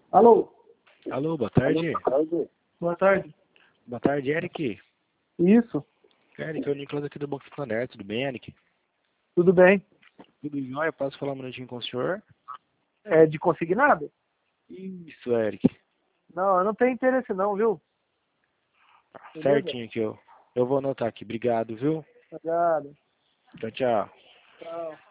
Alô? Alô, boa tarde. Boa tarde. Boa tarde, Eric. Isso, Eric, é o Nicolas aqui do Banco Santander, tudo bem, Eric? tudo bem. Tudo jóia, posso falar um minutinho com o senhor? É de consignado? Isso, Eric. Não, eu não tenho interesse não, viu? Beleza? Certinho aqui, eu vou anotar aqui. Obrigado, viu? Obrigado. Tchau, tchau. Tchau.